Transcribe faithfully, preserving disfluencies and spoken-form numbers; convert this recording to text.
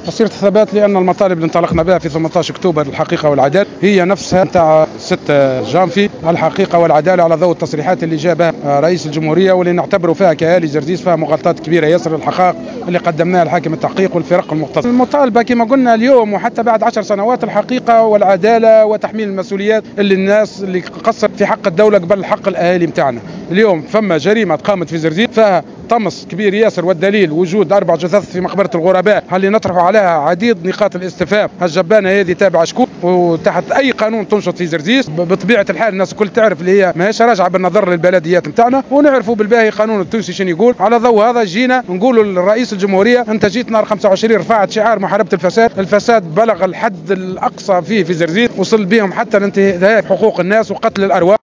مسيرة الثبات لأن المطالب اللي انطلقنا بها في ثمانية عشر أكتوبر الحقيقة والعدالة هي نفسها نتاع ستة جانفي الحقيقة والعدالة، على ضوء التصريحات اللي جابها رئيس الجمهورية واللي نعتبره فيها كأهالي جرزيز فيها مغالطات كبيرة ياسر الحقائق اللي قدمناها لحاكم التحقيق والفرق المختصة. المطالبة كما قلنا اليوم وحتى بعد عشر سنوات الحقيقة والعدالة وتحميل المسؤوليات اللي الناس اللي قصرت في حق الدولة قبل حق الأهالي متاعنا. اليوم فما جريمة قامت في زرزير فيها طمس كبير ياسر، والدليل وجود أربع جثث في مقبرة الغرباء اللي نطرح عليها عديد نقاط الاستفهام. هالجبانة هذه تابعة شكون وتحت أي قانون تنشط في زرزيز؟ بطبيعة الحال الناس الكل تعرف اللي هي ماهيش راجعة بالنظر للبلديات نتاعنا، ونعرفوا بالباهي قانون التونسي شنو يقول. على ضوء هذا جينا نقولوا للرئيس الجمهورية أنت جيت نهار خمسة وعشرين رفعت شعار محاربة الفساد، الفساد بلغ الحد الأقصى فيه في زرزيز، وصل بهم حتى لانتهاك حقوق الناس وقتل الأرواح.